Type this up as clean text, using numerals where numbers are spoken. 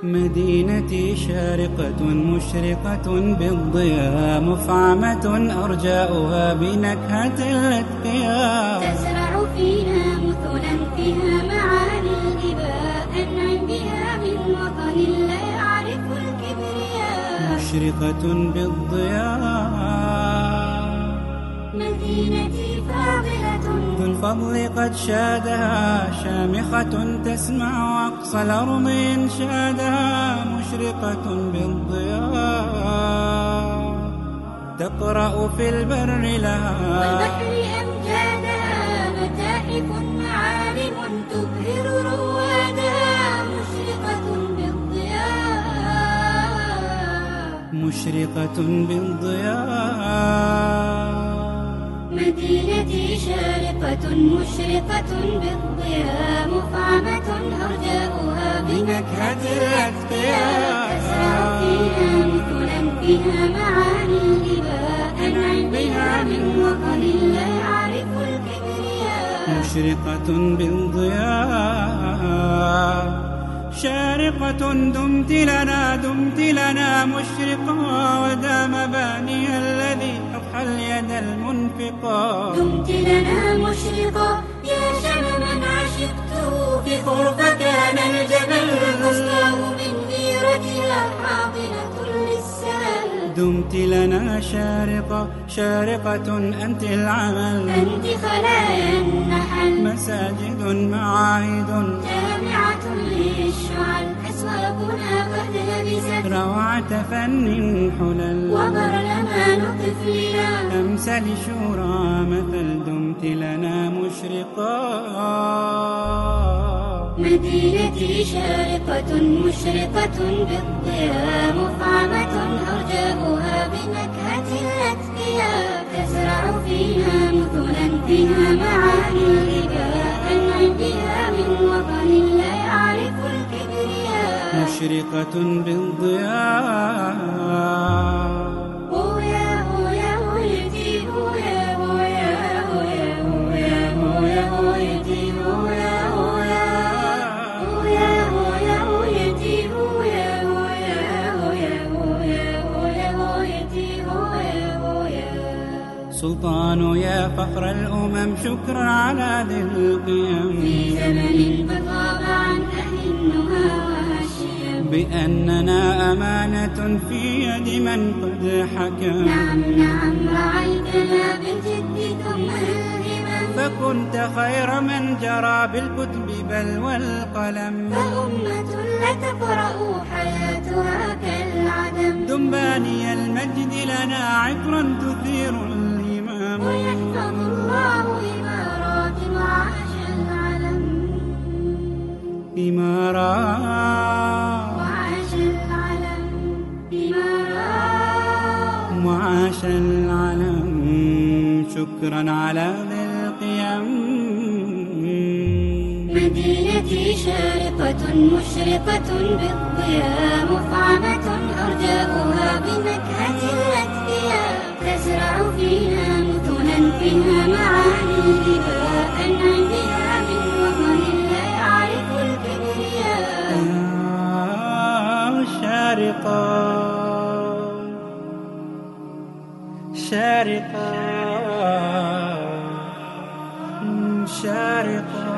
مدينتي شارقة مشرقة بالضياء، مفعمة أرجاؤها بنكهة الأتقياء. تزرع فينا مثلا فيها معاني الإباء، أنعم بها من وطن لا يعرف الكبرياء. مشرقة بالضياء، مدينتي فاضلة ذو الفضل قد شادها، شامخة تسمع أقصى الأرض إنشادها. مشرقة بالضياء، تقرأ في البر لها والبحر أمجادها، متاحف معالم تبهر روادها. مشرقة بالضياء، مشرقة بالضياء. مدينتي شارقة مشرقة بالضياء، مفعمة أرجاؤها بنكهة الأتقياء. تزرع فيها مثلا فيها معاني الإباء، أنعم بها من وطن لا يعرف الكبرياء. مشرقة بالضياء، شارقة دمت لنا مشرقة، ودام باني الذي أضحى اليد المنفقة. دمت لنا مشرقة يا شمما عشقته، في خرفة كان الجبل أصلاه من غيرتها حاضنة للسال. دمت لنا شارقة أنت العمل، أنت خلايا النحل، مساجد معاهد جامعة للشعل. أسواقنا قد لبست روعة فن حلل، وبرلمان طفلنا أمثل شورى مثل. دمت لنا مشرقة، مدينتي شارقة مشرقة بالضياء، مفعمة أرجاؤها بنكهة الأتقياء. تزرع فينا مثلا فيها معاني الإباء، أنعم بها من وطن لا يعرف الكبرياء. مشرقة بالضياء. هويا هويا هويتي، هويا هويا هويا هويا هويا هويتي، هويا هويا هويا هويا هويتي، هويا هويا هويا هويا هويا هويتي، هويا هويا. سلطان يا فخر الأمم، شكرا على ذي القيم، في زمن قد غاب عن أهل النهى والشيم، بأننا أمانة في يد من قد حكم. نعم نعم رعيتنا بالجد ثم الهمم، فكنت خير من جرى بالكتب بل والقلم. فأمة لا تقرأ حياتها كالعدم، دنباني المجد لنا عطرا تثير الهمام. ويحفظ الله إمارات وعاش العلم، إمارات وعاش العلم، إمارات. وعاش العلم. شكرا على ذي القيم. مدينتي شارقة مشرقة بالضياء، مفعمة أرجاؤها بنكهة الأتقياء. تزرع فينا مثلا فيها معاني الإباء، أنعم بها من وطن لا يعرف الكبرياء. شارقة شارقة شارقة